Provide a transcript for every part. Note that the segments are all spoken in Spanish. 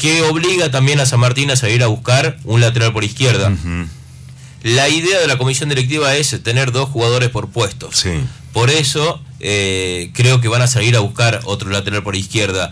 que obliga también a San Martín a salir a buscar un lateral por izquierda. La idea de la comisión directiva es tener 2 jugadores por puestos. Sí. Por eso creo que van a salir a buscar otro lateral por izquierda.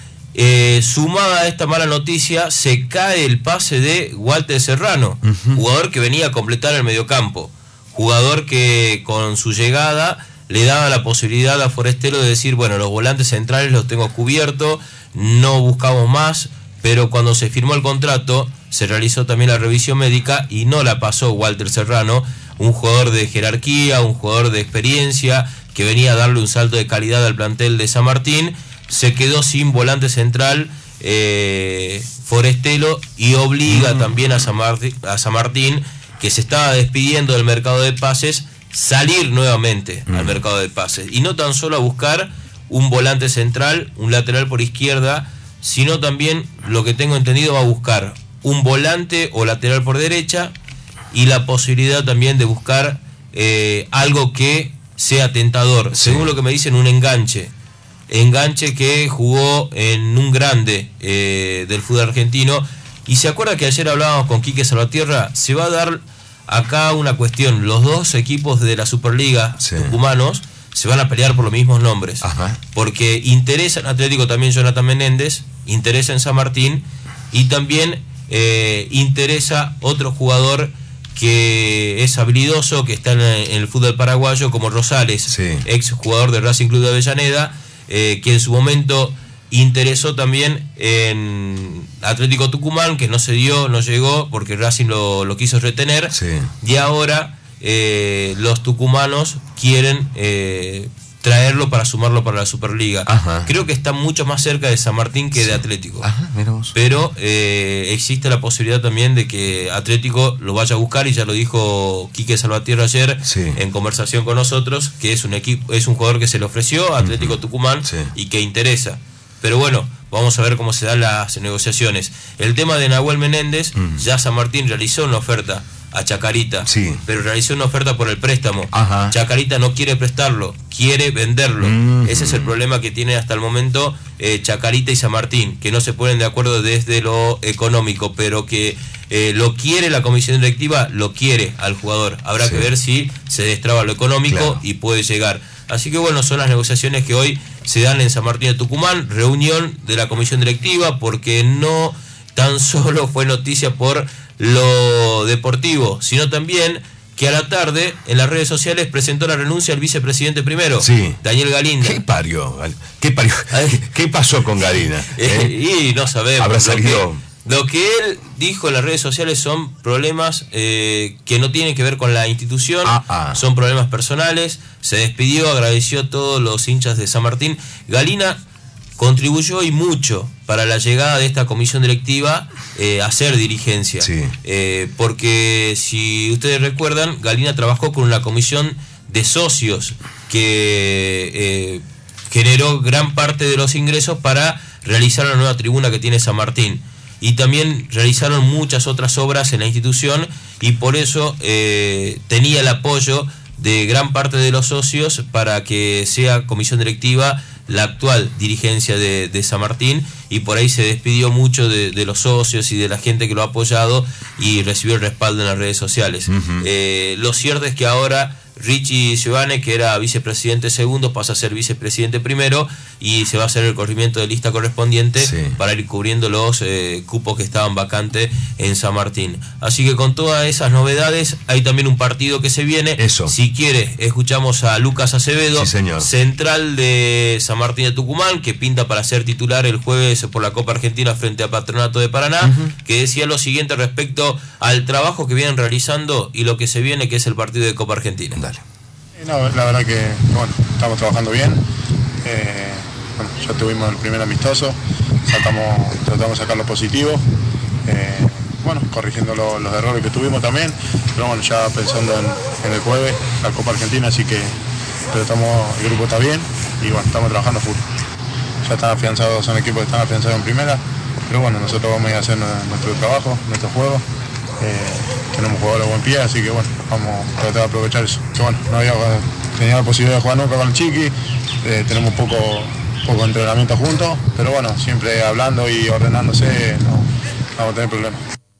Sumada a esta mala noticia, se cae el pase de Walter Serrano, jugador que venía a completar el mediocampo, jugador que con su llegada le daba la posibilidad a Forestelo de decir, bueno, los volantes centrales los tengo cubiertos, no buscamos más, pero cuando se firmó el contrato se realizó también la revisión médica y no la pasó Walter Serrano, un jugador de jerarquía, un jugador de experiencia, que venía a darle un salto de calidad al plantel de San Martín. Se quedó sin volante central Forestelo y obliga también a San Martín, que se estaba despidiendo del mercado de pases, salir nuevamente al mercado de pases. Y no tan solo a buscar un volante central, un lateral por izquierda, sino también, lo que tengo entendido, va a buscar un volante o lateral por derecha y la posibilidad también de buscar algo que sea tentador. Sí. Según lo que me dicen, un enganche que jugó en un grande del fútbol argentino. Y se acuerda que ayer hablábamos con Quique Salvatierra, se va a dar acá una cuestión, los 2 equipos de la Superliga tucumanos se van a pelear por los mismos nombres. Porque interesa en Atlético también Jonathan Menéndez, interesa en San Martín y también interesa otro jugador que es habilidoso, que está en el fútbol paraguayo, como Rosales, ex jugador del Racing Club de Avellaneda, que en su momento interesó también en Atlético Tucumán, que no se dio, no llegó, porque Racing lo quiso retener, y ahora los tucumanos quieren traerlo para sumarlo para la Superliga. Creo que está mucho más cerca de San Martín que de Atlético. Pero existe la posibilidad también de que Atlético lo vaya a buscar, y ya lo dijo Quique Salvatierra ayer en conversación con nosotros, que es un jugador que se le ofreció a Atlético Tucumán y que interesa. Pero bueno, vamos a ver cómo se dan las negociaciones. El tema de Nahuel Menéndez, ya San Martín realizó una oferta a Chacarita, pero realizó una oferta por el préstamo. Chacarita no quiere prestarlo, quiere venderlo. Ese es el problema que tiene hasta el momento Chacarita y San Martín, que no se ponen de acuerdo desde lo económico, pero que lo quiere la comisión directiva, lo quiere al jugador. Habrá que ver si se destraba lo económico y puede llegar. Así que bueno, son las negociaciones que hoy se dan en San Martín de Tucumán, reunión de la comisión directiva, porque no tan solo fue noticia por lo deportivo, sino también que a la tarde en las redes sociales presentó la renuncia al vicepresidente primero, Daniel Galinda. ¿Qué parió? ¿Qué pasó con Galina? Y no sabemos. Habrá salido. Lo que él dijo en las redes sociales son problemas que no tienen que ver con la institución, son problemas personales. Se despidió, agradeció a todos los hinchas de San Martín. Galina contribuyó y mucho para la llegada de esta comisión directiva a ser dirigencia. Porque si ustedes recuerdan, Galina trabajó con una comisión de socios que generó gran parte de los ingresos para realizar la nueva tribuna que tiene San Martín. Y también realizaron muchas otras obras en la institución, y por eso tenía el apoyo de gran parte de los socios para que sea comisión directiva la actual dirigencia de San Martín, y por ahí se despidió mucho de los socios y de la gente que lo ha apoyado y recibió el respaldo en las redes sociales. Lo cierto es que ahora Richie Giovane, que era vicepresidente segundo, pasa a ser vicepresidente primero, y se va a hacer el corrimiento de lista correspondiente para ir cubriendo los cupos que estaban vacantes en San Martín. Así que con todas esas novedades, hay también un partido que se viene. Si quiere, escuchamos a Lucas Acevedo, central de San Martín de Tucumán, que pinta para ser titular el jueves por la Copa Argentina frente a Patronato de Paraná, que decía lo siguiente respecto al trabajo que vienen realizando y lo que se viene, que es el partido de Copa Argentina. No, la verdad que bueno, estamos trabajando bien. Ya tuvimos el primer amistoso, tratamos de sacar lo positivo, corrigiendo los errores que tuvimos también, pero bueno, ya pensando en el jueves, la Copa Argentina, así que el grupo está bien y bueno, estamos trabajando full. Ya están afianzados, son equipos que están afianzados en primera, pero bueno, nosotros vamos a ir a hacer nuestro trabajo, nuestro juego. Tenemos jugadores de buen pie, así que bueno, vamos a tratar de aprovechar eso. Que bueno, no había tenido la posibilidad de jugar nunca con el Chiqui, tenemos poco poco entrenamiento juntos, pero bueno, siempre hablando y ordenándose, no vamos a tener problemas.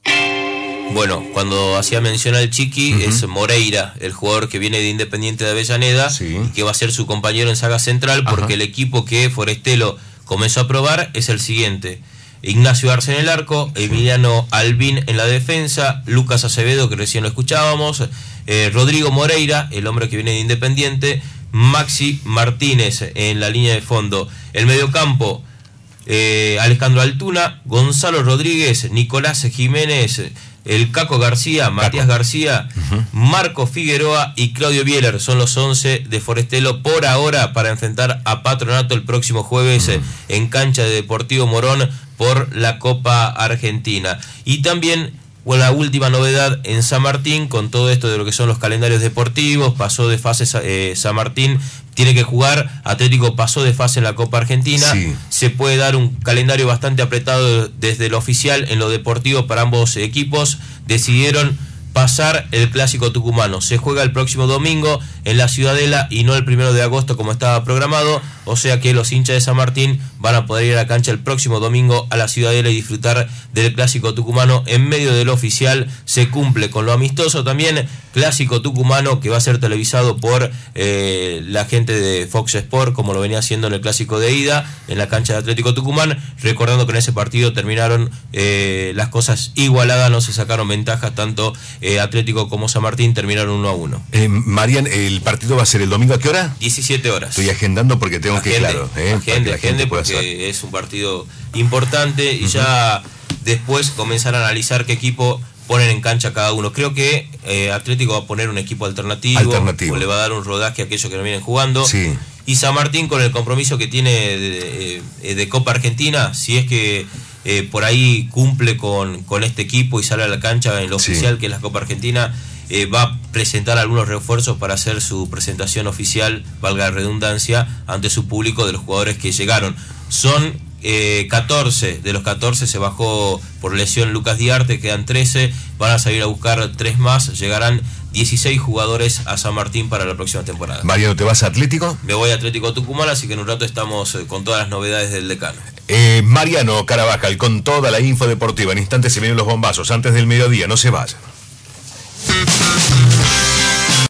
Bueno, cuando hacía mención al Chiqui, es Moreira, el jugador que viene de Independiente de Avellaneda, y que va a ser su compañero en saga central, porque el equipo que Forestelo comenzó a probar es el siguiente: Ignacio Arce en el arco, Emiliano Albín en la defensa, Lucas Acevedo, que recién lo escuchábamos, Rodrigo Moreira, el hombre que viene de Independiente, Maxi Martínez en la línea de fondo. El mediocampo, Alejandro Altuna, Gonzalo Rodríguez, Nicolás Jiménez, el Caco García, Matías García, Marco Figueroa y Claudio Bieler. Son los 11 de Forestelo por ahora para enfrentar a Patronato el próximo jueves en cancha de Deportivo Morón por la Copa Argentina. Y también la última novedad en San Martín, con todo esto de lo que son los calendarios deportivos, pasó de fase San Martín, tiene que jugar, Atlético pasó de fase en la Copa Argentina, se puede dar un calendario bastante apretado desde lo oficial en lo deportivo para ambos equipos. Decidieron pasar el Clásico Tucumano, se juega el próximo domingo en la Ciudadela y no el 1 de agosto como estaba programado, o sea que los hinchas de San Martín van a poder ir a la cancha el próximo domingo a la Ciudadela y disfrutar del Clásico Tucumano en medio de lo oficial. Se cumple con lo amistoso también, Clásico Tucumano que va a ser televisado por la gente de Fox Sport, como lo venía haciendo en el Clásico de ida en la cancha de Atlético Tucumán, recordando que en ese partido terminaron las cosas igualadas, no se sacaron ventajas, tanto Atlético como San Martín terminaron 1-1. Marian, ¿el partido va a ser el domingo a qué hora? 17 horas. Estoy agendando porque tengo que, claro, agende porque es un partido importante y ya después comenzar a analizar qué equipo ponen en cancha cada uno. Creo que Atlético va a poner un equipo alternativo. O le va a dar un rodaje a aquellos que no vienen jugando. Y San Martín, con el compromiso que tiene de Copa Argentina, si es que por ahí cumple con este equipo y sale a la cancha en lo oficial, que es la Copa Argentina, va a presentar algunos refuerzos para hacer su presentación oficial, valga la redundancia, ante su público de los jugadores que llegaron. Son 14, de los 14 se bajó por lesión Lucas Diarte, quedan 13, van a salir a buscar 3 más, llegarán 16 jugadores a San Martín para la próxima temporada. Mariano, ¿te vas a Atlético? Me voy a Atlético Tucumán, así que en un rato estamos con todas las novedades del decano. Mariano Carabajal, con toda la info deportiva. En instantes se vienen los bombazos, antes del mediodía, no se vayan.